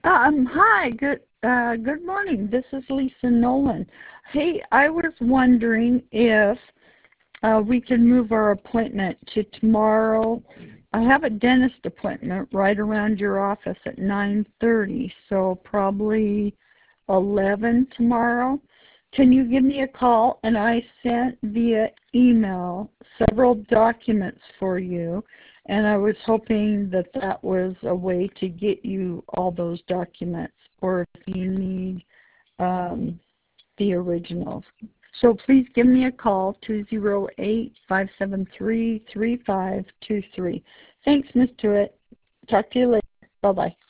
Hi, good morning. This is Lisa Nolan. Hey, I was wondering if we can move our appointment to tomorrow. I have a dentist appointment right around your office at 9:30, so probably 11 tomorrow. Can you give me a call? And I sent via email several documents for you, and I was hoping that that was a way to get you all those documents, or if you need the originals. So please give me a call, 208-573-3523. Thanks, Ms. Tewitt. Talk to you later. Bye-bye.